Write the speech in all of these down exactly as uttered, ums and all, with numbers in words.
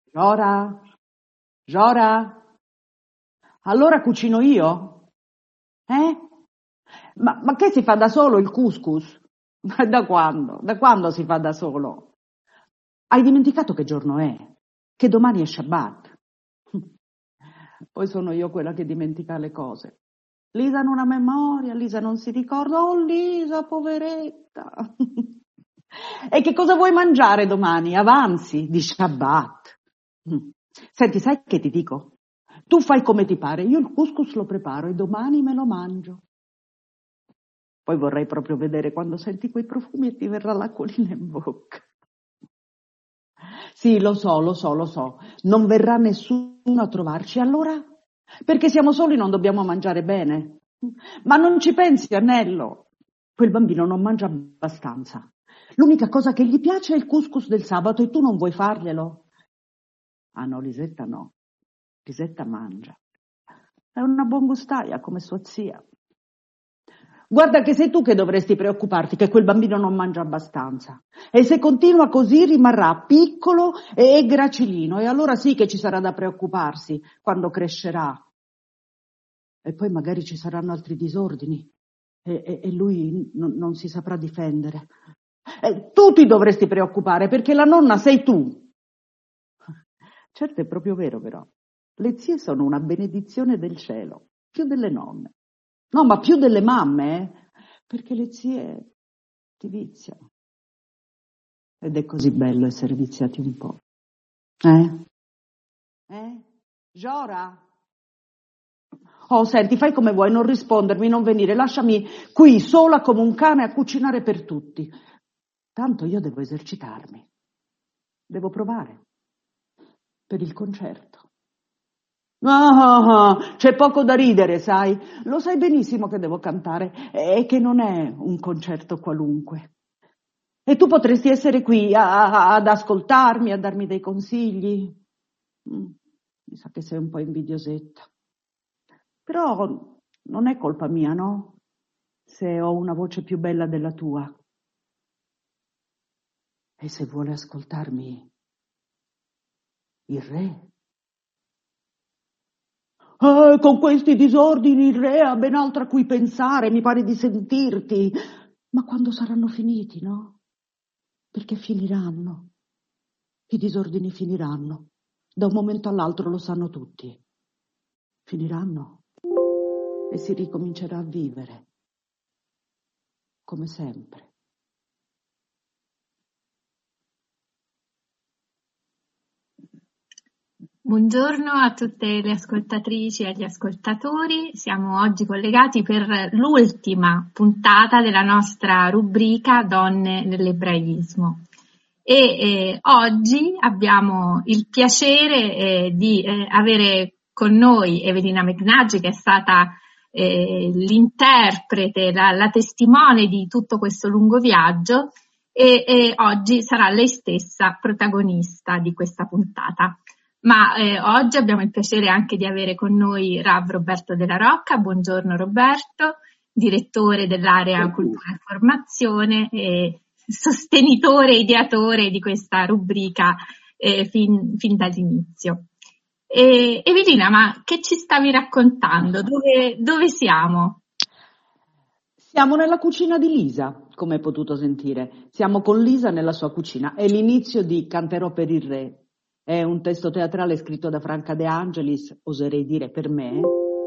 Giora? Giora? Allora cucino io? Eh? Ma, ma che si fa da solo il couscous? Ma da quando? Da quando si fa da solo? Hai dimenticato che giorno è? Che domani è Shabbat. Poi sono io quella che dimentica le cose. Lisa non ha memoria, Lisa non si ricorda. Oh Lisa, poveretta. E che cosa vuoi mangiare domani? Avanzi di Shabbat. Senti, sai che ti dico? Tu fai come ti pare, io il couscous lo preparo e domani me lo mangio. Poi vorrei proprio vedere quando senti quei profumi e ti verrà l'acquolina in bocca. Sì, lo so, lo so, lo so. Non verrà nessuno a trovarci. Allora? Perché siamo soli non dobbiamo mangiare bene. Ma non ci pensi, Annello. Quel bambino non mangia abbastanza. L'unica cosa che gli piace è il couscous del sabato e tu non vuoi farglielo? Ah no, Lisetta no. Lisetta mangia. È una buongustaia come sua zia. Guarda che sei tu che dovresti preoccuparti che quel bambino non mangia abbastanza. E se continua così rimarrà piccolo e gracilino e allora sì che ci sarà da preoccuparsi quando crescerà. E poi magari ci saranno altri disordini e, e, e lui non, non si saprà difendere. E tu ti dovresti preoccupare perché la nonna sei tu. Certo è proprio vero però. Le zie sono una benedizione del cielo, più delle nonne. No, ma più delle mamme, eh? Perché le zie ti viziano. Ed è così bello essere viziati un po'. Eh? Eh? Giora? Oh, senti, fai come vuoi, non rispondermi, non venire, lasciami qui sola come un cane a cucinare per tutti. Tanto io devo esercitarmi. Devo provare. Per il concerto. Ah, c'è poco da ridere, sai? Lo sai benissimo che devo cantare e che non è un concerto qualunque. E tu potresti essere qui a, a, ad ascoltarmi, a darmi dei consigli. Mm, mi sa che sei un po' invidiosetta. Però non è colpa mia, no? Se ho una voce più bella della tua. E se vuole ascoltarmi il re? Eh, con questi disordini il re ha ben altro a cui pensare, mi pare di sentirti. Ma quando saranno finiti, no? Perché finiranno. I disordini finiranno. Da un momento all'altro lo sanno tutti. Finiranno e si ricomincerà a vivere. Come sempre. Buongiorno a tutte le ascoltatrici e agli ascoltatori, siamo oggi collegati per l'ultima puntata della nostra rubrica Donne nell'ebraismo e eh, oggi abbiamo il piacere eh, di eh, avere con noi Evelina Megnaggi, che è stata eh, l'interprete, la, la testimone di tutto questo lungo viaggio e, e oggi sarà lei stessa protagonista di questa puntata. Ma eh, oggi abbiamo il piacere anche di avere con noi Rav Roberto Della Rocca. Buongiorno Roberto, direttore dell'area Cultura e Formazione e sostenitore e ideatore di questa rubrica eh, fin, fin dall'inizio. E, Evelina, ma che ci stavi raccontando? Dove, dove siamo? Siamo nella cucina di Lisa, come hai potuto sentire. Siamo con Lisa nella sua cucina. È l'inizio di Canterò per il re. È un testo teatrale scritto da Franca De Angelis, oserei dire per me,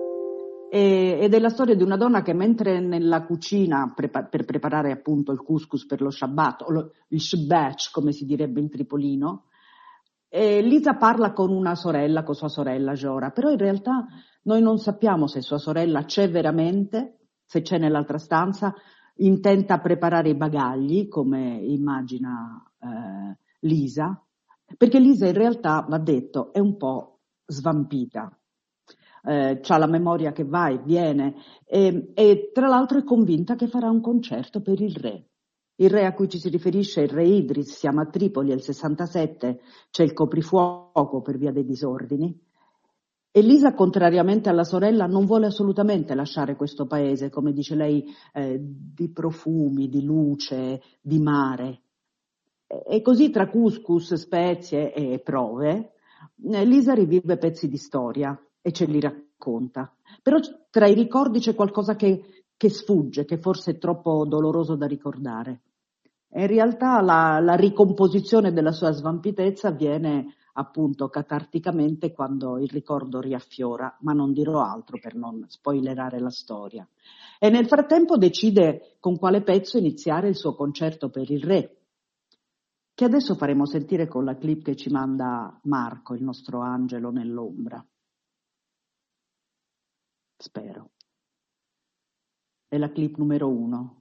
e, ed è la storia di una donna che mentre nella cucina prepa- per preparare appunto il couscous per lo Shabbat, o lo, il Shabbat come si direbbe in tripolino, e Lisa parla con una sorella, con sua sorella Giora, però in realtà noi non sappiamo se sua sorella c'è veramente, se c'è nell'altra stanza, intenta preparare i bagagli, come immagina eh, Lisa, perché Lisa in realtà, va detto, è un po' svampita, eh, ha la memoria che va e viene e, e tra l'altro è convinta che farà un concerto per il re. Il re a cui ci si riferisce è il re Idris, siamo a Tripoli, è il sessantasette, c'è il coprifuoco per via dei disordini. E Lisa, contrariamente alla sorella, non vuole assolutamente lasciare questo paese, come dice lei, eh, di profumi, di luce, di mare. E così tra couscous, spezie e prove Lisa rivive pezzi di storia e ce li racconta, però tra i ricordi c'è qualcosa che, che sfugge, che forse è troppo doloroso da ricordare. E in realtà la, la ricomposizione della sua svampitezza avviene appunto catarticamente quando il ricordo riaffiora, ma non dirò altro per non spoilerare la storia. E nel frattempo decide con quale pezzo iniziare il suo concerto per il re, che adesso faremo sentire con la clip che ci manda Marco, il nostro angelo nell'ombra. Spero. È la clip numero uno.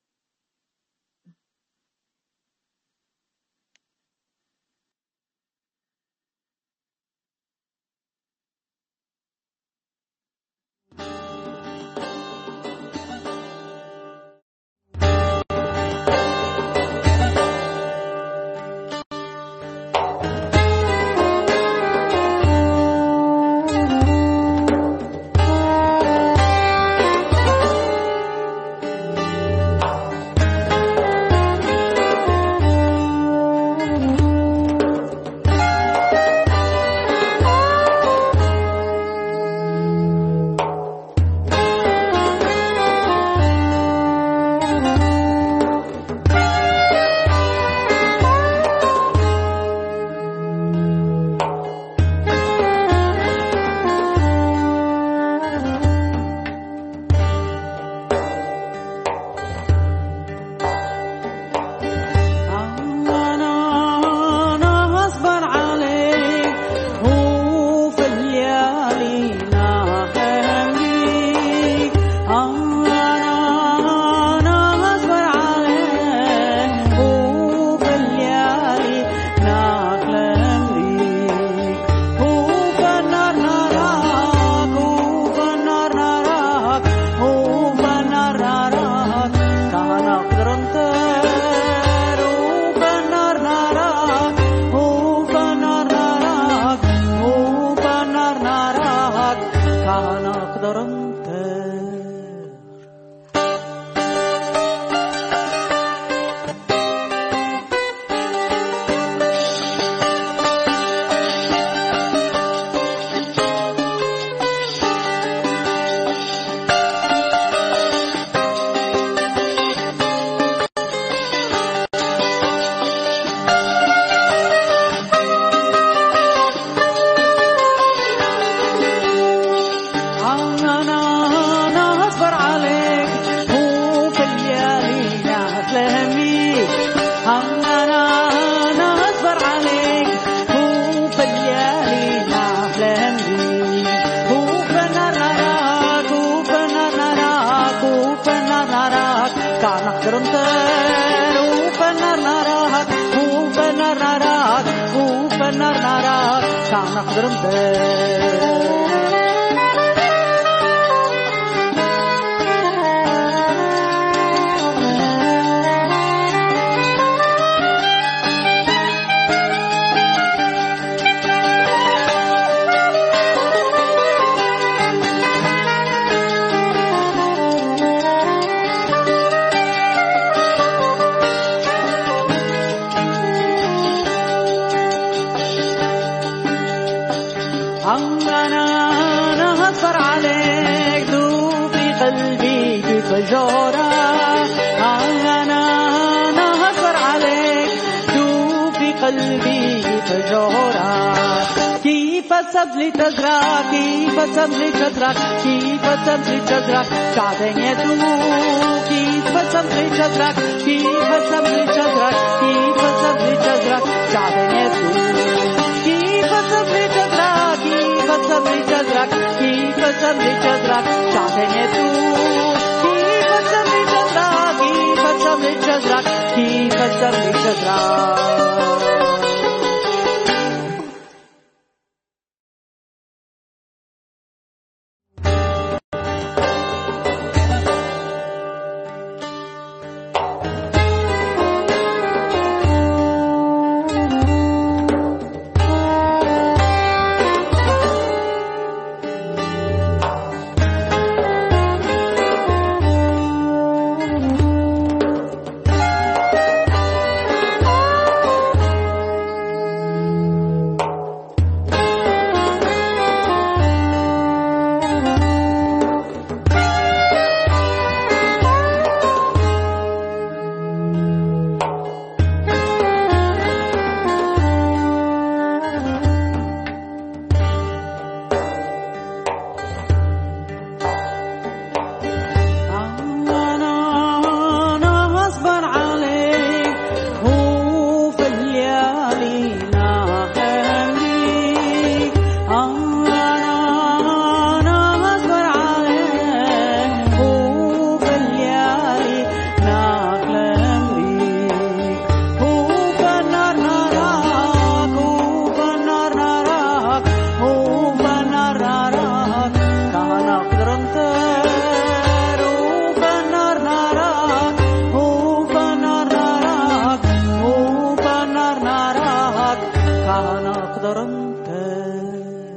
سبزي تزرع كيف سبزي تزرع كيف سبزي تزرع ساعدين يدوب كيف سبزي تزرع كيف سبزي تزرع كيف سبزي تزرع ساعدين يدوب كيف سبزي تزرع كيف سبزي تزرع كيف سبزي تزرع ساعدين يدوب كيف سبزي تزرع كيف سبزي تزرع كيف سبزي تزرع. أنا أقدر أنكر.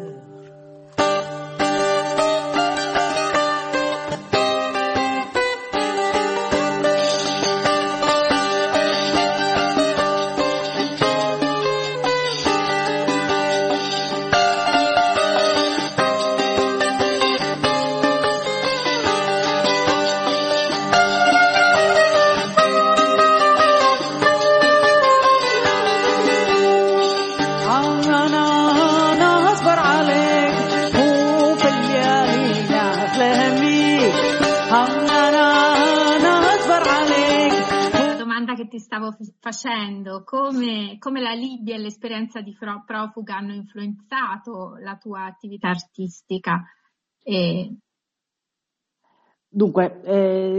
Ti stavo facendo, come, come la Libia e l'esperienza di profuga hanno influenzato la tua attività artistica? E... Dunque, eh,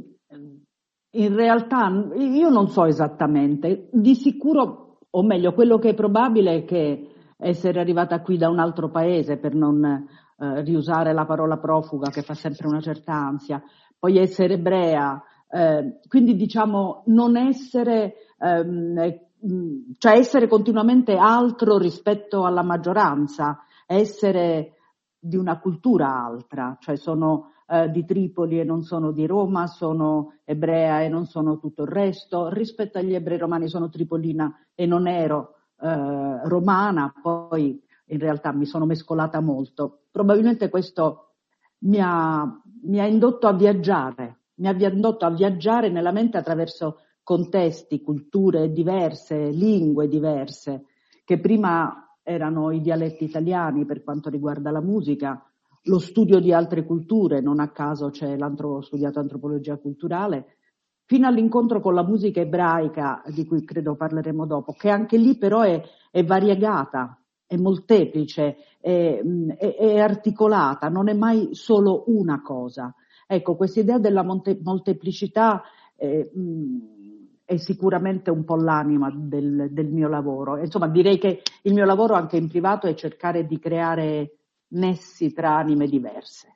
in realtà io non so esattamente, di sicuro, o meglio, quello che è probabile è che essere arrivata qui da un altro paese, per non eh, riusare la parola profuga che fa sempre una certa ansia, poi essere ebrea, Eh, quindi diciamo non essere, ehm, cioè essere continuamente altro rispetto alla maggioranza, essere di una cultura altra, cioè sono eh, di Tripoli e non sono di Roma, sono ebrea e non sono tutto il resto, rispetto agli ebrei romani sono tripolina e non ero eh, romana, poi in realtà mi sono mescolata molto. Probabilmente questo mi ha, mi ha indotto a viaggiare. Mi abbia indotto a viaggiare nella mente attraverso contesti, culture diverse, lingue diverse, che prima erano i dialetti italiani per quanto riguarda la musica, lo studio di altre culture, non a caso c'è l'antro, ho studiato antropologia culturale, fino all'incontro con la musica ebraica, di cui credo parleremo dopo, che anche lì però è, è variegata, è molteplice, è, è, è articolata, non è mai solo una cosa. Ecco, questa idea della monte- molteplicità eh, mh, è sicuramente un po' l'anima del, del mio lavoro. Insomma, direi che il mio lavoro anche in privato è cercare di creare nessi tra anime diverse.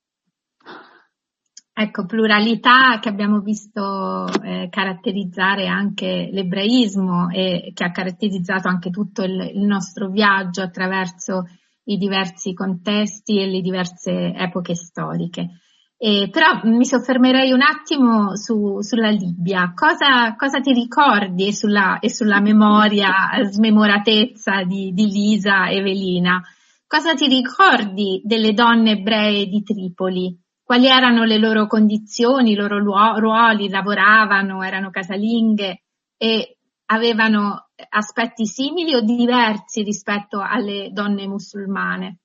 Ecco, pluralità che abbiamo visto eh, caratterizzare anche l'ebraismo e che ha caratterizzato anche tutto il, il nostro viaggio attraverso i diversi contesti e le diverse epoche storiche. Eh, però mi soffermerei un attimo su, sulla Libia. Cosa, cosa ti ricordi e sulla, e sulla memoria, smemoratezza di, di Lisa Evelina? Cosa ti ricordi delle donne ebree di Tripoli? Quali erano le loro condizioni, i loro ruoli? Lavoravano, erano casalinghe e avevano aspetti simili o diversi rispetto alle donne musulmane?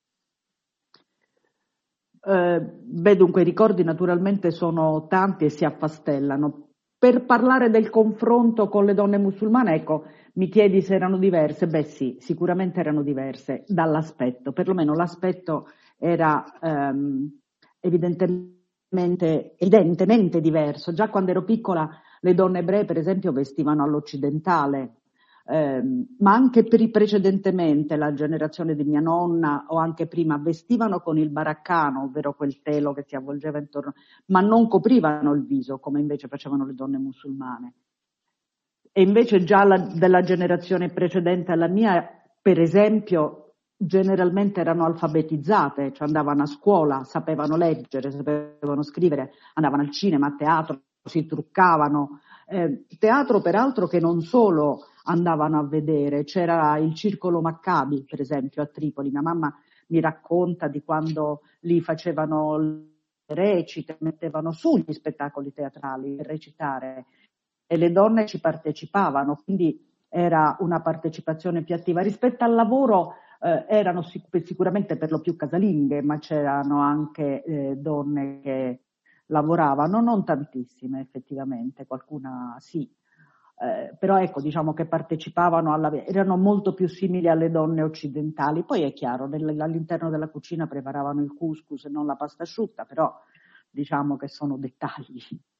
Eh, beh, dunque i ricordi naturalmente sono tanti e si affastellano. Per parlare del confronto con le donne musulmane, ecco, mi chiedi se erano diverse? Beh sì, sicuramente erano diverse dall'aspetto, perlomeno l'aspetto era ehm, evidentemente, evidentemente diverso. Già quando ero piccola le donne ebree per esempio vestivano all'occidentale, Eh, ma anche per precedentemente la generazione di mia nonna o anche prima vestivano con il baraccano, ovvero quel telo che si avvolgeva intorno, ma non coprivano il viso come invece facevano le donne musulmane. E invece già la, della generazione precedente alla mia, per esempio, generalmente erano alfabetizzate, cioè andavano a scuola, sapevano leggere, sapevano scrivere, andavano al cinema, a teatro, si truccavano. Eh, teatro peraltro che non solo andavano a vedere, c'era il Circolo Maccabi per esempio a Tripoli, mia mamma mi racconta di quando lì facevano le recite, mettevano su gli spettacoli teatrali per recitare e le donne ci partecipavano, quindi era una partecipazione più attiva. Rispetto al lavoro eh, erano sic- sicuramente per lo più casalinghe, ma c'erano anche eh, donne che lavoravano, non tantissime effettivamente, qualcuna sì, eh, però ecco, diciamo che partecipavano alla, erano molto più simili alle donne occidentali. Poi è chiaro, nel, all'interno della cucina preparavano il couscous e non la pasta asciutta, però diciamo che sono dettagli.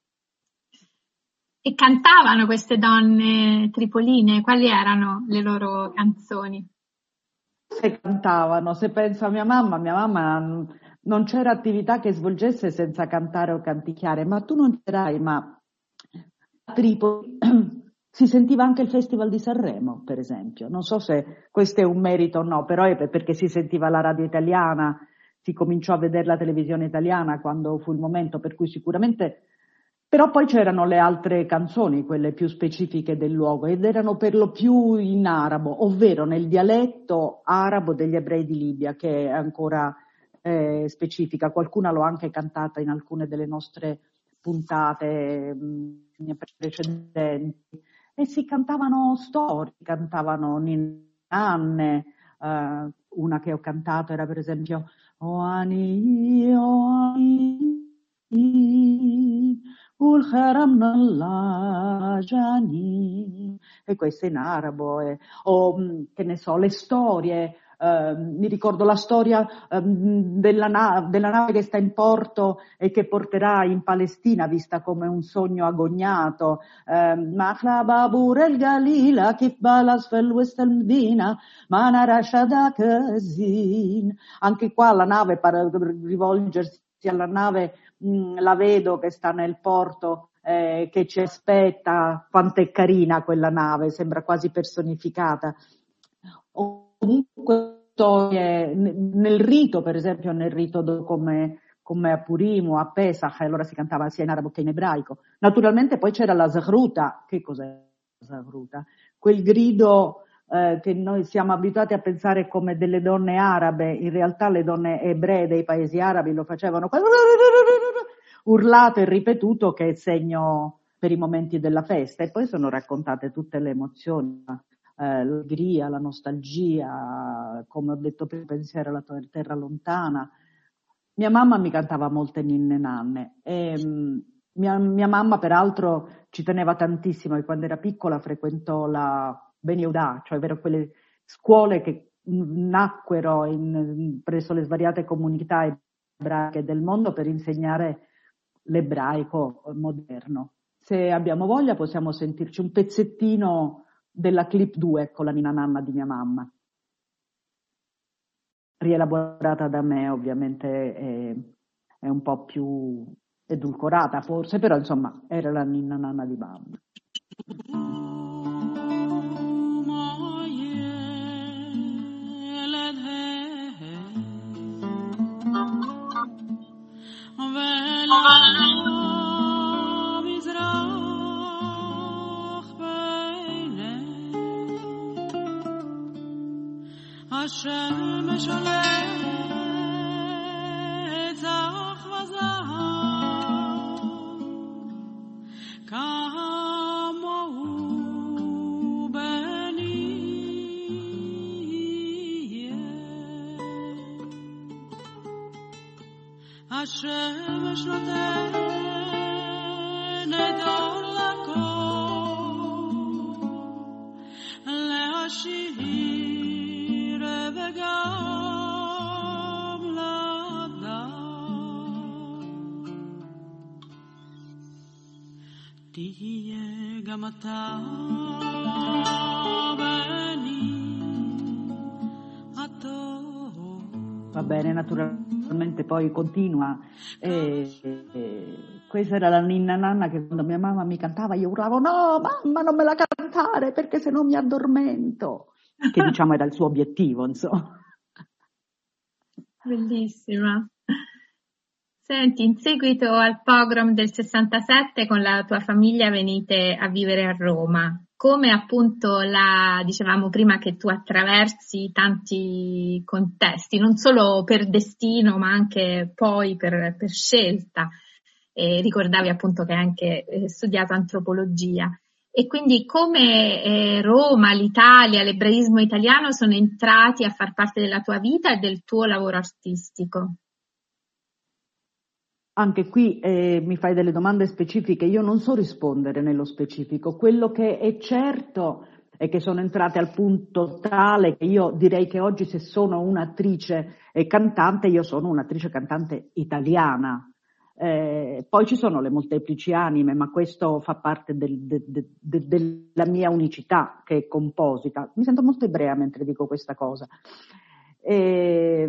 E cantavano queste donne tripoline? Quali erano le loro canzoni? Se cantavano, se penso a mia mamma, mia mamma non c'era attività che svolgesse senza cantare o canticchiare, ma tu non dirai, ma a Tripoli si sentiva anche il Festival di Sanremo, per esempio. Non so se questo è un merito o no, però è perché si sentiva la radio italiana, si cominciò a vedere la televisione italiana quando fu il momento, per cui sicuramente... Però poi c'erano le altre canzoni, quelle più specifiche del luogo, ed erano per lo più in arabo, ovvero nel dialetto arabo degli ebrei di Libia, che è ancora eh, specifica. Qualcuna l'ho anche cantata in alcune delle nostre puntate mh, precedenti. E si cantavano storie, cantavano ninanne, eh, una che ho cantato era per esempio Oani, Oani, Ul Haram Allah Jani, e questo in arabo, eh. O che ne so, le storie. Uh, mi ricordo la storia um, della, na- della nave che sta in porto e che porterà in Palestina, vista come un sogno agognato. Mahla babur el Galila kif balas fel west al Medina mana rashada kazin. Anche qua la nave, per rivolgersi alla nave, mh, la vedo che sta nel porto, eh, che ci aspetta. Quanto è carina quella nave, sembra quasi personificata. Comunque storie, nel rito, per esempio nel rito come, come a Purim o a Pesach, allora si cantava sia in arabo che in ebraico. Naturalmente poi c'era la Zahruta. Che cos'è la Zahruta? Quel grido eh, che noi siamo abituati a pensare come delle donne arabe, in realtà le donne ebree dei paesi arabi lo facevano urlato e ripetuto, che è segno per i momenti della festa, e poi sono raccontate tutte le emozioni. Eh, l'allegria, la nostalgia, come ho detto prima, pensiero alla terra lontana. Mia mamma mi cantava molte ninne nanne e mh, mia, mia mamma peraltro ci teneva tantissimo, e quando era piccola frequentò la Ben Yehuda, cioè ovvero quelle scuole che mh, nacquero in, presso le svariate comunità ebraiche del mondo per insegnare l'ebraico moderno. Se abbiamo voglia possiamo sentirci un pezzettino della clip due con la ninna nanna di mia mamma, rielaborata da me, ovviamente è, è un po' più edulcorata forse, però insomma era la ninna nanna di mamma. השמש עולה צח וזהב כמוהו בני השמש נותנת אור לכל להשיב תהיה גם אתה בני הטוב. Va bene, naturalmente poi continua. E, e, questa era la ninna nanna che quando mia mamma mi cantava io urlavo no mamma non me la cantare perché se no mi addormento, che diciamo era il suo obiettivo, insomma. Bellissima. Senti, in seguito al pogrom del sessantasette con la tua famiglia venite a vivere a Roma. Come appunto la dicevamo prima che tu attraversi tanti contesti, non solo per destino ma anche poi per, per scelta. E ricordavi appunto che hai anche eh, studiato antropologia. E quindi come eh, Roma, l'Italia, l'ebraismo italiano sono entrati a far parte della tua vita e del tuo lavoro artistico? Anche qui eh, mi fai delle domande specifiche, io non so rispondere nello specifico. Quello che è certo è che sono entrate al punto tale che io direi che oggi se sono un'attrice e cantante, io sono un'attrice cantante italiana. Eh, poi ci sono le molteplici anime, ma questo fa parte del, de, de, de, della mia unicità che è composita. Mi sento molto ebrea mentre dico questa cosa. Eh,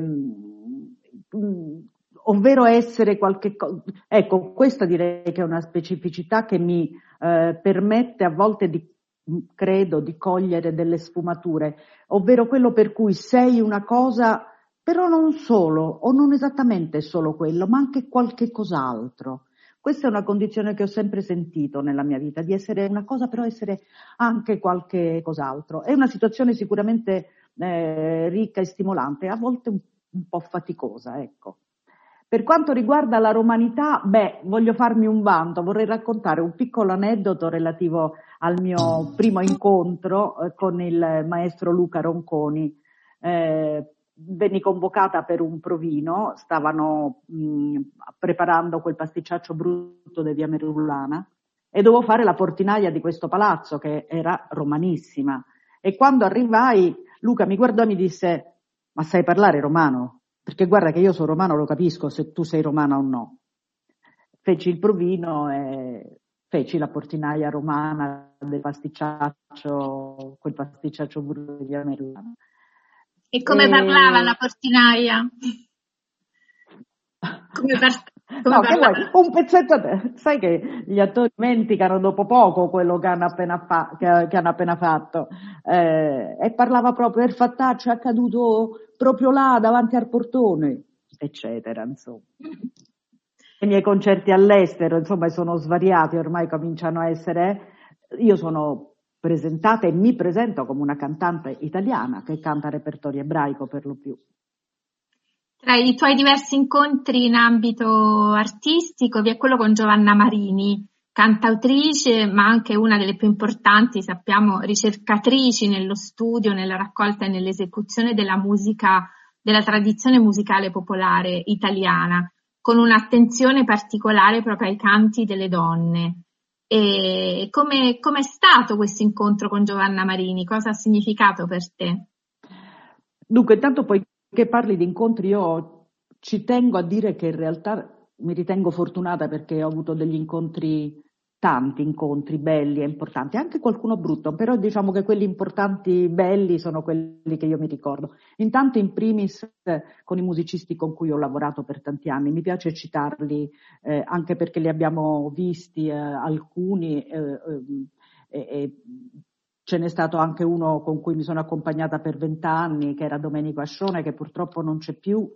ovvero essere qualche cosa, ecco, questa direi che è una specificità che mi eh, permette a volte di credo di cogliere delle sfumature, ovvero quello per cui sei una cosa, però non solo, o non esattamente solo quello, ma anche qualche cos'altro. Questa è una condizione che ho sempre sentito nella mia vita, di essere una cosa però essere anche qualche cos'altro. È una situazione sicuramente eh, ricca e stimolante, a volte un, un po' faticosa, ecco. Per quanto riguarda la romanità, beh, voglio farmi un vanto, vorrei raccontare un piccolo aneddoto relativo al mio primo incontro eh, con il maestro Luca Ronconi. Eh, venni convocata per un provino, stavano mh, preparando quel pasticciaccio brutto di via Merulana e dovevo fare la portinaia di questo palazzo che era romanissima. E quando arrivai, Luca mi guardò e mi disse: ma sai parlare romano? Perché guarda che io sono romano, lo capisco se tu sei romana o no. Feci il provino e feci la portinaia romana del pasticciaccio, quel pasticciaccio brutto di via Merulana. E come e... parlava la portinaia? Come, par- come no, che vuoi? Un pezzetto a te. Sai che gli attori dimenticano dopo poco quello che hanno appena, fa- che, che hanno appena fatto. Eh, e parlava proprio: il fattaccio è accaduto proprio là, davanti al portone, eccetera, insomma. I miei concerti all'estero, insomma, sono svariati, ormai cominciano a essere... Io sono presentata e mi presento come una cantante italiana che canta repertorio ebraico per lo più. Tra i tuoi diversi incontri in ambito artistico vi è quello con Giovanna Marini, cantautrice ma anche una delle più importanti, sappiamo, ricercatrici nello studio, nella raccolta e nell'esecuzione della musica, della tradizione musicale popolare italiana, con un'attenzione particolare proprio ai canti delle donne. E come è stato questo incontro con Giovanna Marini? Cosa ha significato per te? Dunque, intanto poi che parli di incontri, io ci tengo a dire che in realtà mi ritengo fortunata perché ho avuto degli incontri, tanti incontri belli e importanti, anche qualcuno brutto, però diciamo che quelli importanti, belli, sono quelli che io mi ricordo. Intanto in primis eh, con i musicisti con cui ho lavorato per tanti anni, mi piace citarli eh, anche perché li abbiamo visti eh, alcuni eh, eh, e ce n'è stato anche uno con cui mi sono accompagnata per vent'anni, che era Domenico Ascione, che purtroppo non c'è più.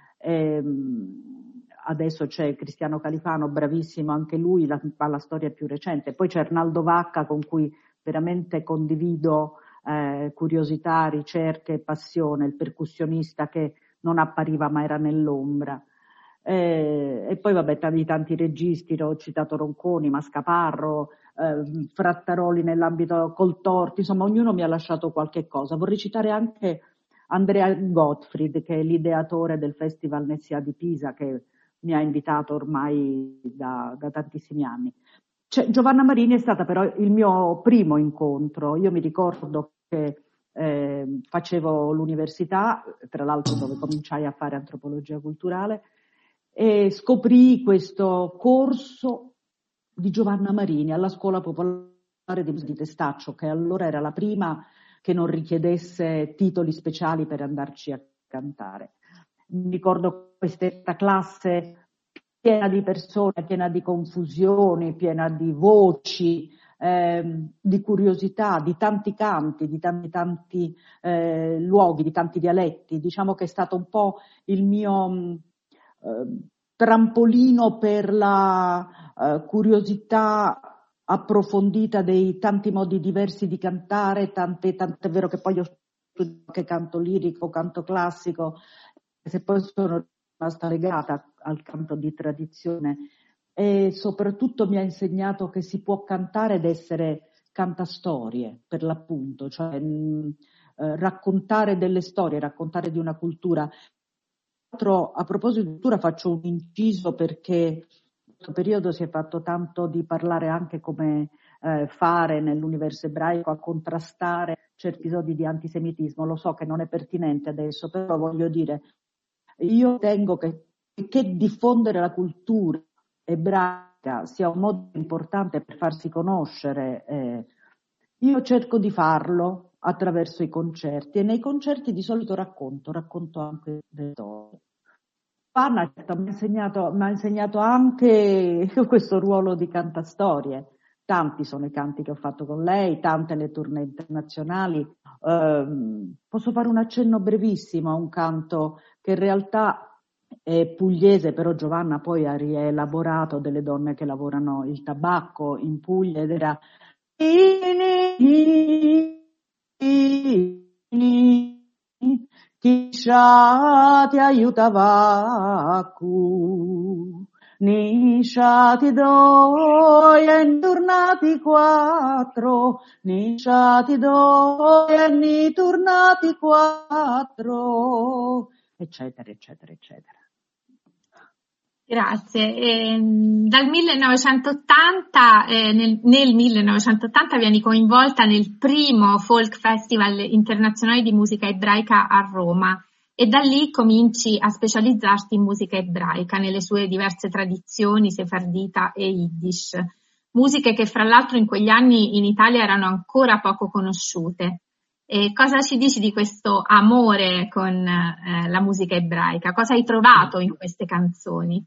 Ehm, adesso c'è Cristiano Califano, bravissimo anche lui, la, la storia più recente. Poi c'è Arnaldo Vacca, con cui veramente condivido eh, curiosità, ricerche e passione, il percussionista che non appariva ma era nell'ombra. Eh, e poi vabbè, tanti, tanti registi, ho citato Ronconi, Mascaparro, eh, Frattaroli nell'ambito Coltorti, insomma ognuno mi ha lasciato qualche cosa. Vorrei citare anche Andrea Gottfried, che è l'ideatore del Festival Nessia di Pisa, che mi ha invitato ormai da, da tantissimi anni. Cioè, Giovanna Marini è stata però il mio primo incontro. Io mi ricordo che eh, facevo l'università, tra l'altro dove cominciai a fare antropologia culturale, e scoprì questo corso di Giovanna Marini alla Scuola Popolare di Testaccio, che allora era la prima che non richiedesse titoli speciali per andarci a cantare. Mi ricordo questa classe piena di persone, piena di confusioni, piena di voci, eh, di curiosità, di tanti canti, di tanti, tanti eh, luoghi, di tanti dialetti. Diciamo che è stato un po' il mio eh, trampolino per la eh, curiosità approfondita dei tanti modi diversi di cantare, tante, tant'è vero che poi ho studiato anche canto lirico, canto classico, se poi sono rimasta legata al canto di tradizione e soprattutto mi ha insegnato che si può cantare ed essere cantastorie, per l'appunto, cioè mh, eh, raccontare delle storie, raccontare di una cultura. A proposito di cultura faccio un inciso perché in questo periodo si è fatto tanto di parlare anche come eh, fare nell'universo ebraico a contrastare certi episodi di antisemitismo. Lo so che non è pertinente adesso, però voglio dire, io ritengo che, che diffondere la cultura ebraica sia un modo importante per farsi conoscere. Eh, io cerco di farlo attraverso i concerti e nei concerti di solito racconto, racconto anche le storie. Anna mi ha insegnato, mi ha insegnato anche questo ruolo di cantastorie, tanti sono i canti che ho fatto con lei, tante le tournée internazionali. Eh, posso fare un accenno brevissimo a un canto che in realtà è pugliese, però Giovanna poi ha rielaborato delle donne che lavorano il tabacco in Puglia, ed era Kisha ti aiutava cu, Nisha ti do e tornati quattro, Nisha ti do e ni tornati quattro, eccetera, eccetera, eccetera. Grazie. E, dal millenovecentottanta, eh, nel, nel millenovecentottanta vieni coinvolta nel primo Folk Festival internazionale di musica ebraica a Roma e da lì cominci a specializzarti in musica ebraica nelle sue diverse tradizioni, sefardita e yiddish, musiche che fra l'altro in quegli anni in Italia erano ancora poco conosciute. E cosa ci dici di questo amore con eh, la musica ebraica? Cosa hai trovato in queste canzoni?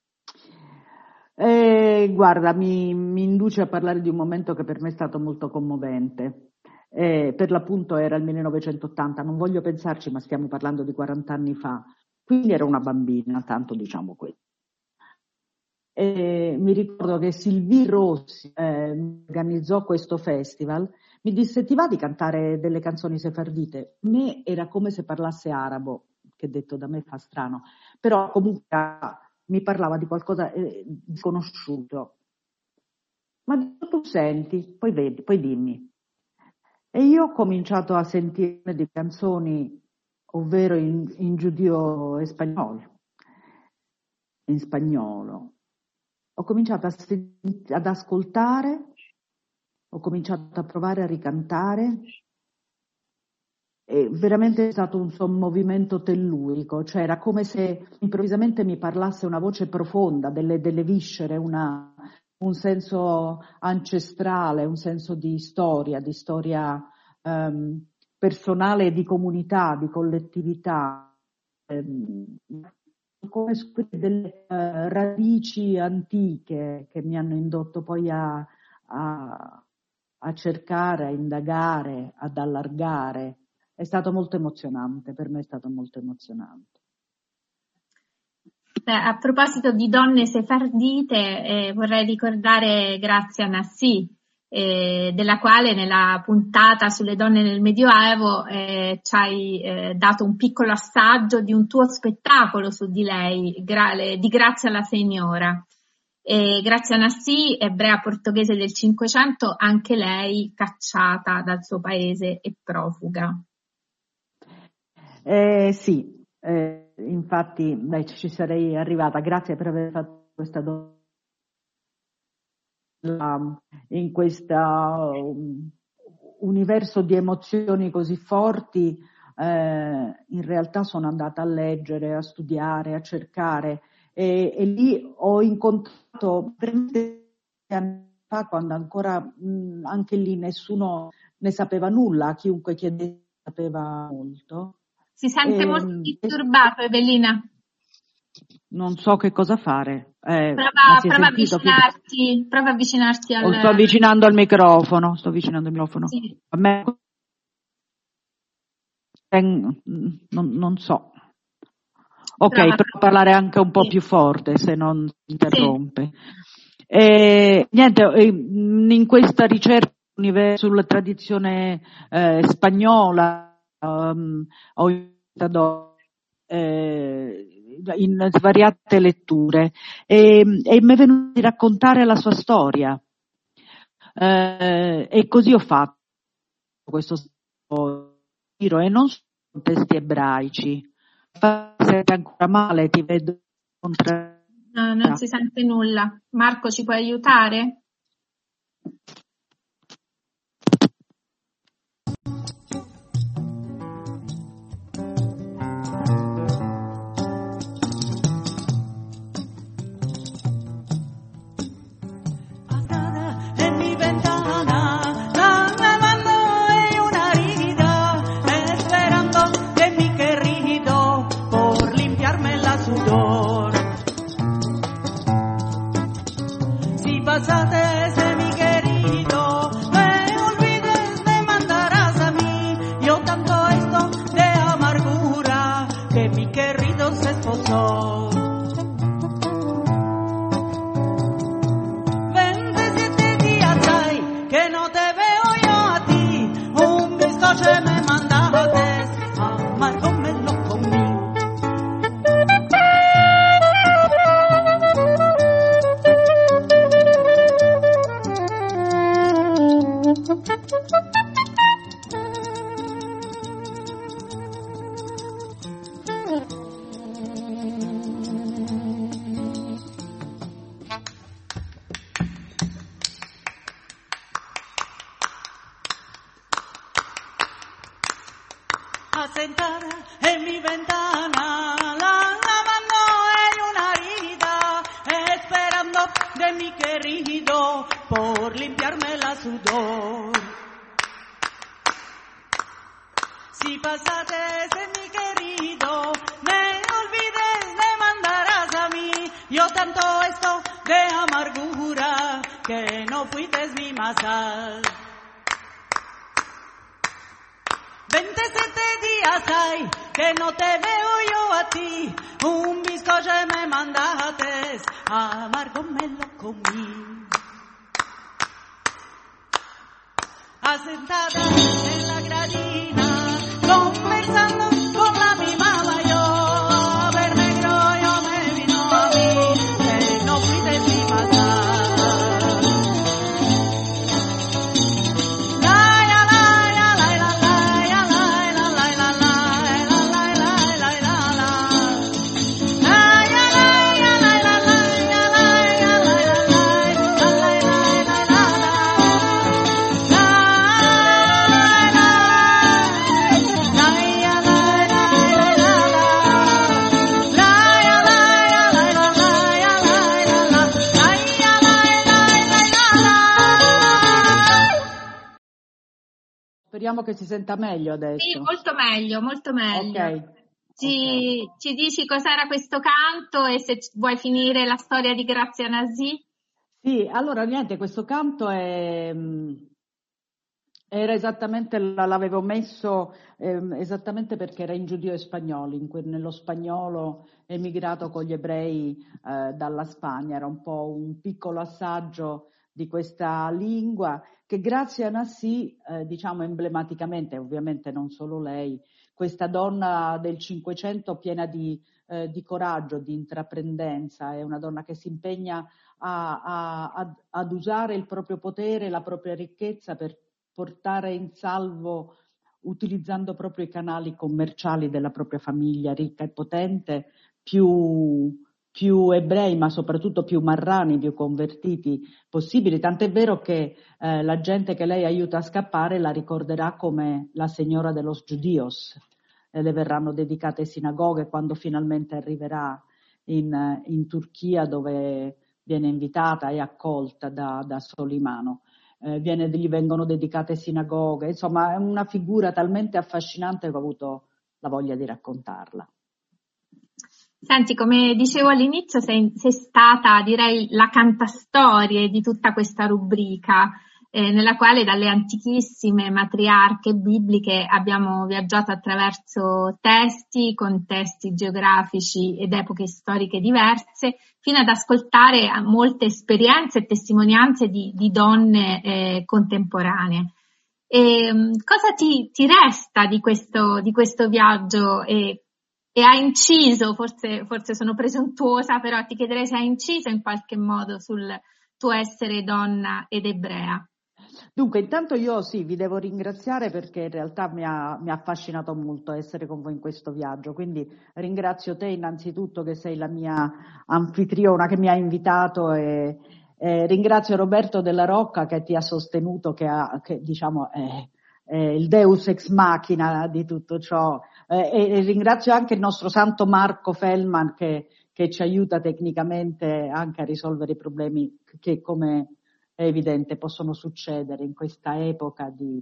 Eh, guarda, mi, mi induce a parlare di un momento che per me è stato molto commovente. Eh, per l'appunto era il millenovecentottanta, non voglio pensarci, ma stiamo parlando di quaranta anni fa, quindi ero una bambina, tanto diciamo questo. Eh, mi ricordo che Sylvie Rossi eh, organizzò questo festival, mi disse: ti va di cantare delle canzoni sefardite? A me era come se parlasse arabo, che detto da me fa strano, però comunque mi parlava di qualcosa eh, di sconosciuto. Ma tu senti, poi vedi, poi dimmi. E io ho cominciato a sentire di canzoni, ovvero in, in giudio e spagnolo, in spagnolo. Ho cominciato a sent- ad ascoltare, ho cominciato a provare a ricantare, e veramente è stato un sommovimento tellurico, cioè era come se improvvisamente mi parlasse una voce profonda, delle, delle viscere, una, un senso ancestrale, un senso di storia, di storia um, personale, di comunità, di collettività, um, come delle uh, radici antiche che mi hanno indotto poi a, a, a cercare, a indagare, ad allargare. È stato molto emozionante, per me è stato molto emozionante. Beh, a proposito di donne sefardite, eh, vorrei ricordare Grazia Nassì, eh, della quale nella puntata sulle donne nel Medioevo eh, ci hai eh, dato un piccolo assaggio di un tuo spettacolo su di lei, gra- di Grazia la Signora. E Grazia Nassì, ebrea portoghese del Cinquecento, anche lei cacciata dal suo paese e profuga. Eh, sì, eh, infatti beh, ci sarei arrivata. Grazie per aver fatto questa domanda in questo um, universo di emozioni così forti. Eh, in realtà sono andata a leggere, a studiare, a cercare e, e lì ho incontrato veramente anni fa, quando ancora mh, anche lì nessuno ne sapeva nulla, chiunque chiedesse sapeva molto. Si sente eh, molto disturbato, Evelina. Non so che cosa fare. Eh, prova, prova, avvicinarti, che... prova avvicinarti al... O sto avvicinando al microfono. Sto avvicinando il microfono. Sì. A me... Non, non so. Ok, prova, provo a parlare anche un po' sì. più forte, se non si interrompe. Sì. E, niente, in questa ricerca sulla tradizione eh, spagnola, Um, ho iniziato eh, in svariate letture e, e mi è venuto di raccontare la sua storia eh, e così ho fatto questo giro e non sono testi ebraici. Senti ancora male, ti vedo contra... No, non si sente nulla. Marco, ci puoi aiutare? Pasate, se mi querido. sentada en mi ventana, la lavando en una herida, esperando de mi querido por limpiarme la sudor. Si pasates en mi querido, me olvides de mandarás a mí, yo tanto esto de amargura, que no fuites mi masal. veintisiete días hay que no te veo yo a ti, un bizcocho me mandaste, amargo me lo comí. Asentada en la gradina, conversando con la mi mamá, yo, a ver negro, yo me vino a mí, que no fuiste mi pasar. Speriamo che si senta meglio adesso. Sì, molto meglio, molto meglio. Ok. Ci, okay. ci dici cos'era questo canto e se vuoi finire la storia di Grazia Nasì? Sì, allora niente, questo canto è, era esattamente, l'avevo messo eh, esattamente perché era in giudeo e spagnolo, in que, nello spagnolo emigrato con gli ebrei eh, dalla Spagna, era un po' un piccolo assaggio di questa lingua che Grazia Nasì, eh, diciamo emblematicamente, ovviamente non solo lei, questa donna del Cinquecento piena di, eh, di coraggio, di intraprendenza, è una donna che si impegna a, a, ad, ad usare il proprio potere, la propria ricchezza per portare in salvo, utilizzando proprio i canali commerciali della propria famiglia ricca e potente, più, più ebrei, ma soprattutto più marrani, più convertiti possibili. Tant'è vero che eh, la gente che lei aiuta a scappare la ricorderà come la Signora de los Judíos, e le verranno dedicate sinagoghe quando finalmente arriverà in, in Turchia, dove viene invitata e accolta da, da Solimano. Eh, viene, gli vengono dedicate sinagoghe, insomma è una figura talmente affascinante che ho avuto la voglia di raccontarla. Senti, come dicevo all'inizio, sei, sei stata, direi, la cantastorie di tutta questa rubrica, eh, nella quale dalle antichissime matriarche bibliche abbiamo viaggiato attraverso testi, contesti geografici ed epoche storiche diverse, fino ad ascoltare molte esperienze e testimonianze di, di donne eh, contemporanee. E, cosa ti, ti resta di questo, di questo viaggio? E, e ha inciso, forse, forse sono presuntuosa, però ti chiederei se ha inciso in qualche modo sul tuo essere donna ed ebrea. Dunque, intanto io sì, vi devo ringraziare perché in realtà mi ha, mi ha affascinato molto essere con voi in questo viaggio, quindi ringrazio te innanzitutto che sei la mia anfitriona che mi ha invitato e, e ringrazio Roberto Della Rocca che ti ha sostenuto, che, ha, che diciamo è, è il deus ex machina di tutto ciò, e, e ringrazio anche il nostro santo Marco Feldman che, che ci aiuta tecnicamente anche a risolvere i problemi che, come è evidente, possono succedere in questa epoca di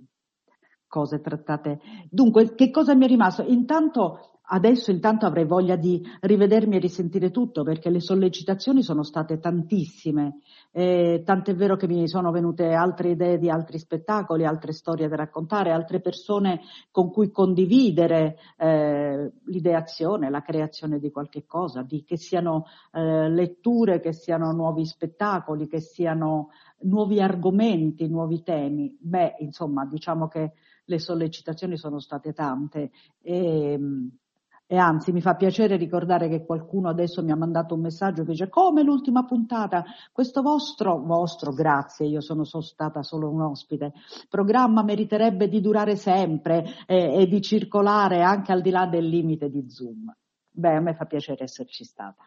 cose trattate. Dunque, che cosa mi è rimasto? Intanto, adesso intanto avrei voglia di rivedermi e risentire tutto, perché le sollecitazioni sono state tantissime, eh, tant'è vero che mi sono venute altre idee di altri spettacoli, altre storie da raccontare, altre persone con cui condividere eh, l'ideazione, la creazione di qualche cosa, di, che siano eh, letture, che siano nuovi spettacoli, che siano nuovi argomenti, nuovi temi. Beh, insomma, diciamo che le sollecitazioni sono state tante e, e anzi mi fa piacere ricordare che qualcuno adesso mi ha mandato un messaggio che dice: come l'ultima puntata, questo vostro, vostro, grazie, io sono, sono stata solo un ospite, programma meriterebbe di durare sempre e, e di circolare anche al di là del limite di Zoom. Beh, a me fa piacere esserci stata.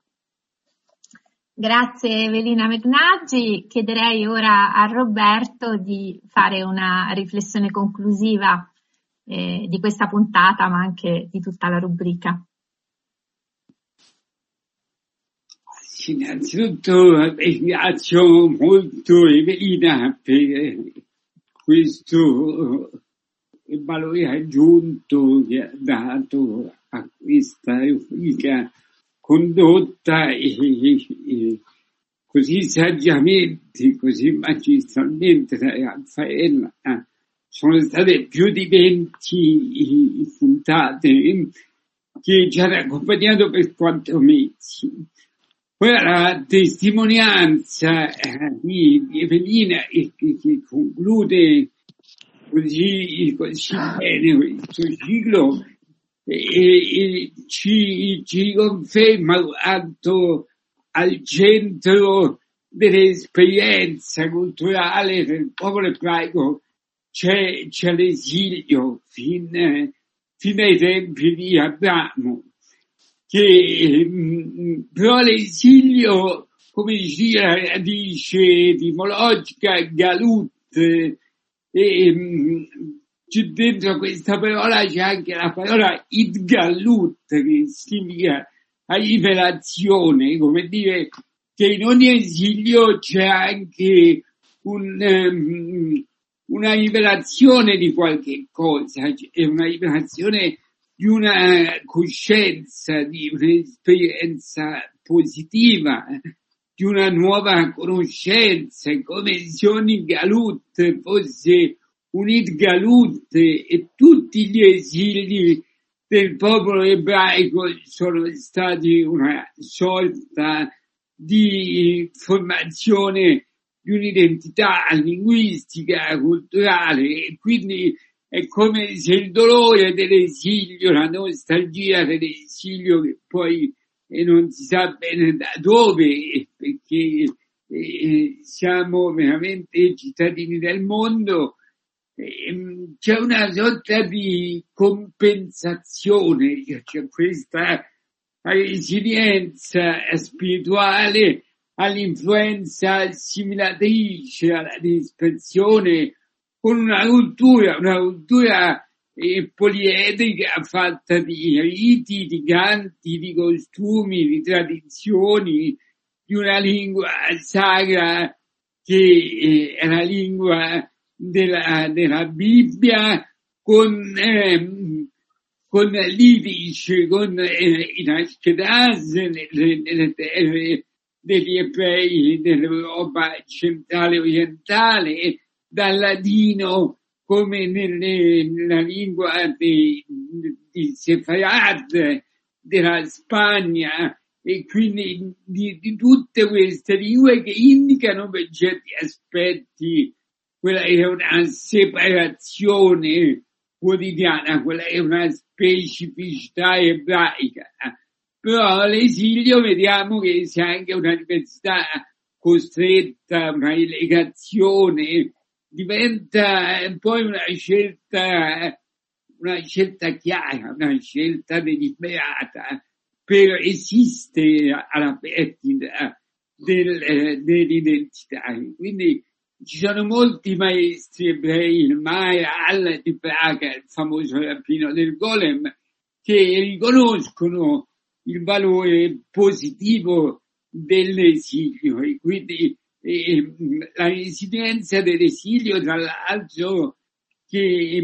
Grazie Evelina Megnaggi, chiederei ora a Roberto di fare una riflessione conclusiva eh, di questa puntata, ma anche di tutta la rubrica. Innanzitutto ringrazio molto Evelina per questo valore aggiunto che ha dato a questa rubrica condotta e, e così saggiamente, così magistralmente da Raffaella. Sono state più di venti puntate che ci hanno accompagnato per quattro mesi. Poi la testimonianza di Evelina che, che conclude così, così bene questo ciclo e, e ci, ci conferma quanto al centro dell'esperienza culturale del popolo ebraico c'è, c'è l'esilio fin, fin ai tempi di Abramo. Che però l'esilio, come dice la radice etimologica galut, e c'è dentro questa parola c'è anche la parola idgalut, che significa rivelazione, come dire che in ogni esilio c'è anche un, um, una rivelazione di qualche cosa, è una rivelazione di una coscienza, di un'esperienza positiva, di una nuova conoscenza, come se ogni galut fosse un idgalut e tutti gli esili del popolo ebraico sono stati una sorta di formazione di un'identità linguistica, culturale, e quindi è come se il dolore dell'esilio, la nostalgia dell'esilio, che poi eh, non si sa bene da dove, perché eh, siamo veramente cittadini del mondo, eh, c'è una sorta di compensazione, c'è questa resilienza spirituale all'influenza assimilatrice, alla dispersione, con una cultura, una cultura eh, poliedrica fatta di riti, di canti, di costumi, di tradizioni, di una lingua sacra che eh, è la lingua della, della Bibbia, con, eh, con l'Idish, con eh, in Ashkenaz, nelle, nelle terre degli ebrei dell'Europa centrale orientale, dal ladino come nelle, nella lingua di, di Sefarad della Spagna, e quindi di, di tutte queste lingue che indicano per certi aspetti quella è una separazione quotidiana, quella è una specificità ebraica. Però all'esilio vediamo che c'è anche una diversità costretta, una relegazione, diventa poi una scelta, una scelta chiara, una scelta deliberata per esistere alla perdita del, dell'identità. Quindi ci sono molti maestri ebrei, il Maharal di Praga, il famoso rabbino del Golem, che riconoscono il valore positivo dell'esilio, e quindi eh, la residenza dell'esilio, tra l'altro, che eh,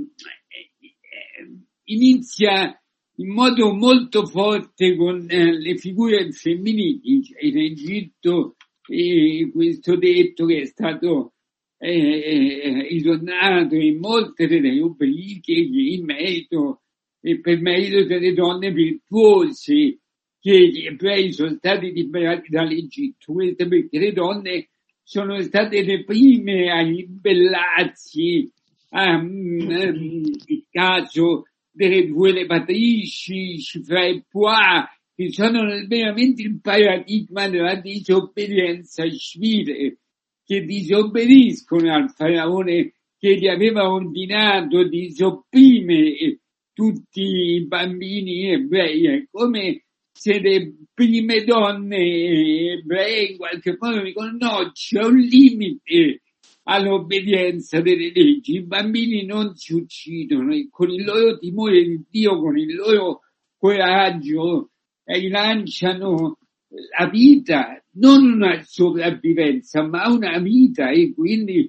inizia in modo molto forte con eh, le figure femminili. Cioè, in Egitto eh, questo detto che è stato eh, ritornato in molte delle rubriche in merito e per merito delle donne virtuose, che gli ebrei sono stati liberati dall'Egitto. Questo perché le donne sono state le prime a ribellarsi al caso delle due levatrici, Shifra e Puah, che sono veramente il paradigma della disobbedienza civile, che disobbediscono al faraone che gli aveva ordinato di sopprimere tutti i bambini ebrei. È come se le prime donne ebree in qualche modo dicono no, c'è un limite all'obbedienza delle leggi. I bambini non si uccidono e con il loro timore di Dio, con il loro coraggio, rilanciano la vita, non una sopravvivenza, ma una vita, e quindi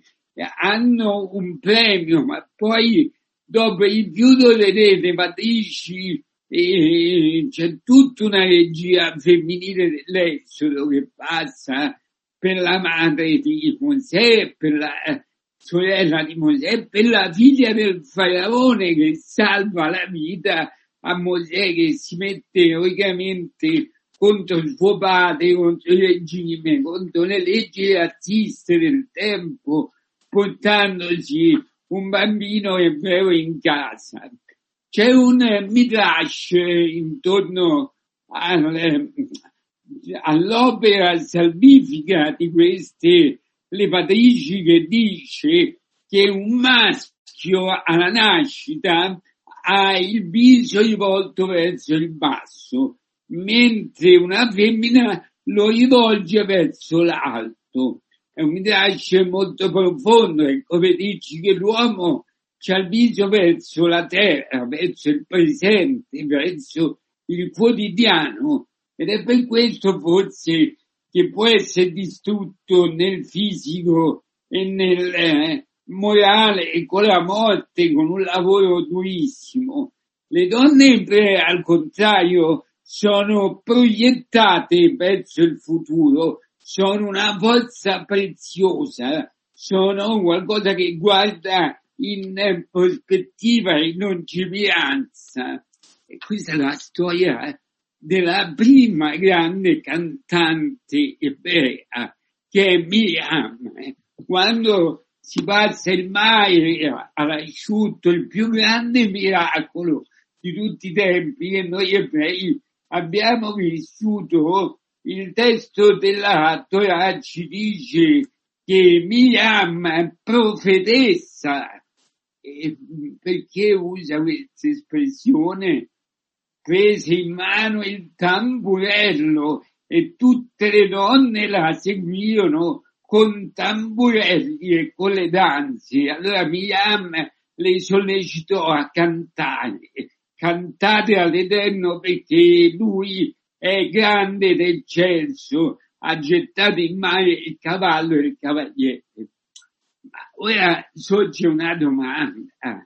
hanno un premio. Ma poi dopo il rifiuto delle matrici e c'è tutta una regia femminile dell'Esodo che passa per la madre di Mosè, per la sorella di Mosè, per la figlia del faraone che salva la vita a Mosè, che si mette eroicamente contro il suo padre, contro il regime, contro le leggi razziste del tempo, portandosi un bambino ebreo in casa. C'è un midrash intorno al, all'opera salvifica di queste levatrici che dice che un maschio alla nascita ha il viso rivolto verso il basso, mentre una femmina lo rivolge verso l'alto. È un midrash molto profondo, è come dici che l'uomo c'ha il viso verso la terra, verso il presente, verso il quotidiano, ed è per questo forse che può essere distrutto nel fisico e nel eh, morale e con la morte, con un lavoro durissimo. Le donne eh, al contrario sono proiettate verso il futuro, sono una forza preziosa, sono qualcosa che guarda in prospettiva e in lungimiranza. E questa è la storia della prima grande cantante ebrea, che è Miriam. Quando si passa il mare all'asciutto, il più grande miracolo di tutti i tempi, e noi ebrei abbiamo vissuto. Il testo della Torah ci dice che Miriam è profetessa. E perché usa questa espressione? Prese in mano il tamburello e tutte le donne la seguirono con tamburelli e con le danze. Allora Miriam le sollecitò a cantare, cantate all'Eterno perché lui è grande ed eccelso, ha gettato in mare il cavallo e il cavaliere. Ma ora sorge una domanda.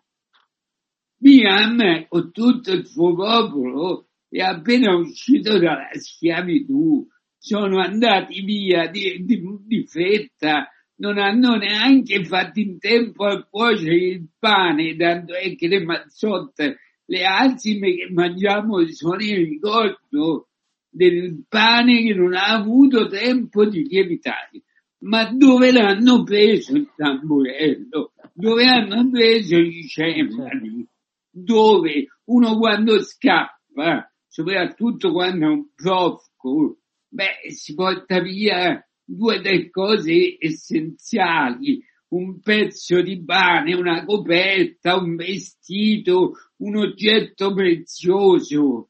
Miriam, con tutto il suo popolo, è appena uscito dalla schiavitù, sono andati via di, di, di fretta, non hanno neanche fatto in tempo a cuocere il pane, tanto è che le mazzotte, le alzime che mangiamo sono il ricordo del pane che non ha avuto tempo di lievitare. Ma dove l'hanno preso il tamburello? Dove hanno preso i cembali? Dove uno quando scappa, soprattutto quando è un profugho, beh, si porta via due o tre cose essenziali, un pezzo di pane, una coperta, un vestito, un oggetto prezioso.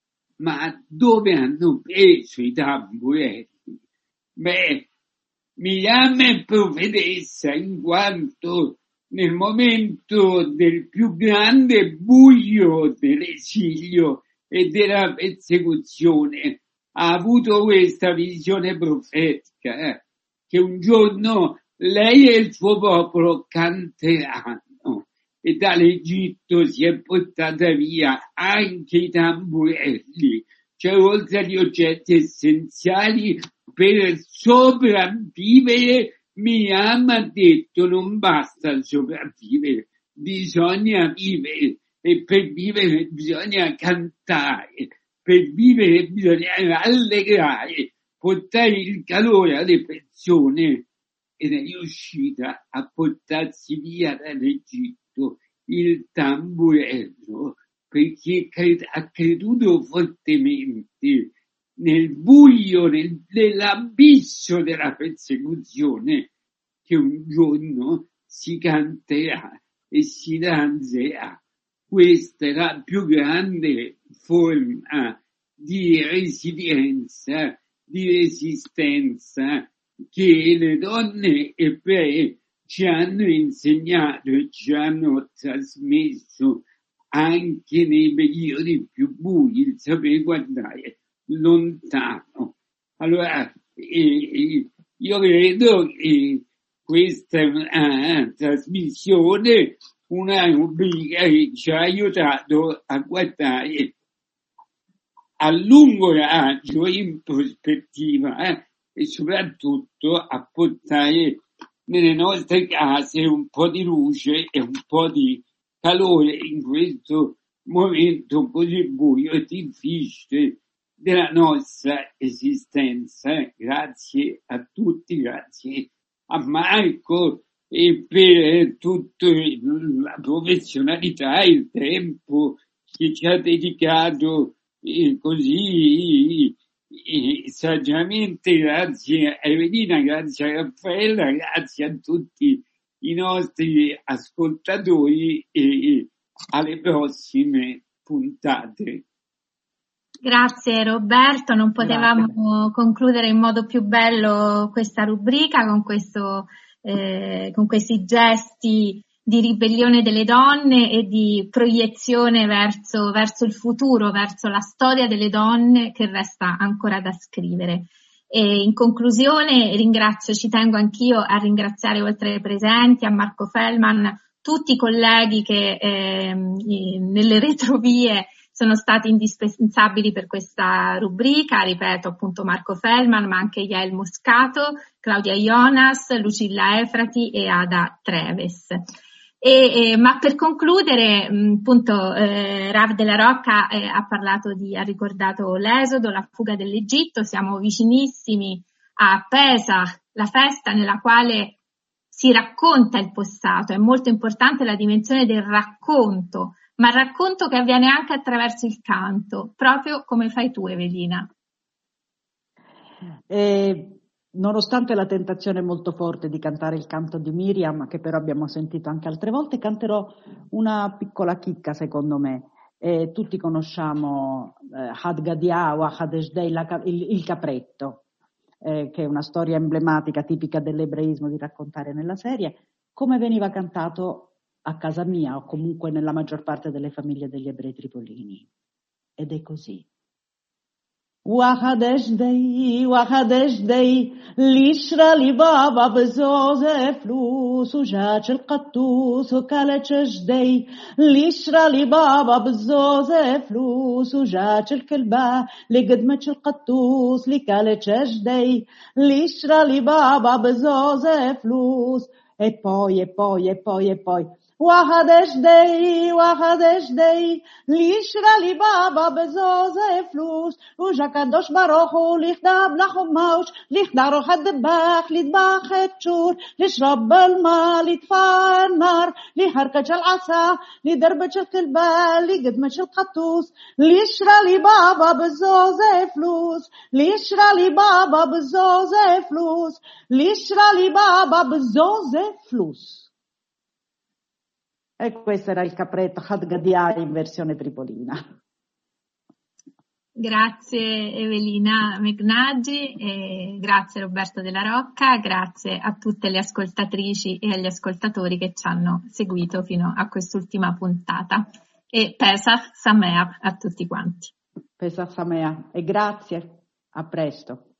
Ma dove hanno preso i tamburelli? Beh, Miriam è profetessa in quanto nel momento del più grande buio dell'esilio e della persecuzione ha avuto questa visione profetica, eh, che un giorno lei e il suo popolo canteranno, e dall'Egitto si è portata via anche i tamburelli, cioè oltre agli oggetti essenziali per sopravvivere. Miriam ha detto non basta sopravvivere, bisogna vivere, e per vivere bisogna cantare, per vivere bisogna rallegrare, portare il calore alle persone, ed è riuscita a portarsi via dall'Egitto il tamburello, perché ha creduto fortemente nel buio, nel, nell'abisso della persecuzione, che un giorno si canterà e si danzerà. Questa è la più grande forma di resilienza, di resistenza che le donne ebree ci hanno insegnato e ci hanno trasmesso anche nei periodi più bui il sapere guardare lontano. Allora, eh, io credo che questa è una trasmissione, una rubrica che ci ha aiutato a guardare a lungo raggio, in prospettiva, eh, e soprattutto a portare nelle nostre case un po' di luce e un po' di calore in questo momento così buio e difficile della nostra esistenza. Grazie a tutti, grazie a Marco e per tutta la professionalità e il tempo che ci ha dedicato eh, così eh, saggiamente. Grazie a Evelina, grazie a Raffaella, grazie a tutti i nostri ascoltatori e alle prossime puntate. Grazie Roberto, non potevamo Grazie. concludere in modo più bello questa rubrica con questo, eh, con questi gesti di ribellione delle donne e di proiezione verso, verso il futuro, verso la storia delle donne che resta ancora da scrivere. E in conclusione ringrazio, ci tengo anch'io a ringraziare oltre ai presenti, a Marco Fellman, tutti i colleghi che eh, nelle retrovie sono stati indispensabili per questa rubrica, ripeto appunto Marco Fellman, ma anche Yael Moscato, Claudia Jonas, Lucilla Efrati e Ada Treves. E, eh, ma per concludere, mh, appunto, eh, Rav della Rocca eh, ha parlato di, ha ricordato l'Esodo, la fuga dall'Egitto, siamo vicinissimi a Pesach, la festa nella quale si racconta il passato, è molto importante la dimensione del racconto, ma il racconto che avviene anche attraverso il canto, proprio come fai tu, Evelina. Eh, nonostante la tentazione molto forte di cantare il canto di Miriam, che però abbiamo sentito anche altre volte, canterò una piccola chicca secondo me. Eh, tutti conosciamo eh, Had Gadia o Hadesh Dei, il, il capretto, eh, che è una storia emblematica tipica dell'ebraismo di raccontare nella serie. Come veniva cantato a casa mia o comunque nella maggior parte delle famiglie degli ebrei tripolini. Ed è così. وحدش دي وحدش دي ليشرى لي بابا بزوز فلوس وجاج القطوس وكالتش جدي ليشرى لي بابا بزوز فلوس وجاج الكلبة لقدمتش القطوس لكالتش جدي ليشرى لي بابا بزوز فلوس e poi e poi e poi e poi وحدش دي وحدش دي ليشرى لي بابا بزوز فلوس وجا قدوش بروحو ليخدم لحموش ليخدع روح الدباخ ليدباخ التشور ليشرب الماء ليطفى النار ليحركش العصا ليدربش الكلبة ليقدمش القطوس ليشرى لي بابا بزوز فلوس ليشرى لي بابا بزوز فلوس ليشرى لي بابا بزوز فلوس. E questo era il capretto Had Gadia in versione tripolina. Grazie Evelina Megnaggi, e grazie Roberto della Rocca, grazie a tutte le ascoltatrici e agli ascoltatori che ci hanno seguito fino a quest'ultima puntata. E Pesach Sameach a tutti quanti. Pesach Sameach e grazie, a presto.